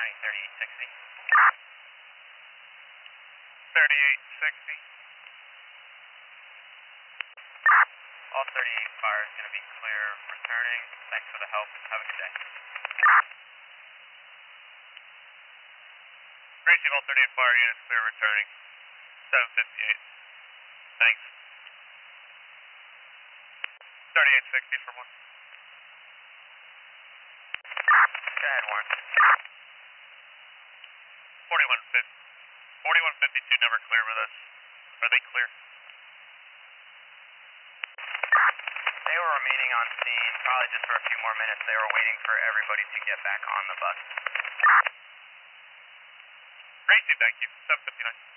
County 3860. 3860. All 38 fire is going to be clear returning. Thanks for the help. Have a good day. Receive all 38 fire units clear returning. 758. Thanks. 3860 for 1. Go ahead, Warren. 4150. 4152 never clear with us. Are they clear? They were remaining on scene, probably just for a few more minutes. They were waiting for everybody to get back on the bus. Receive, thank you. 759.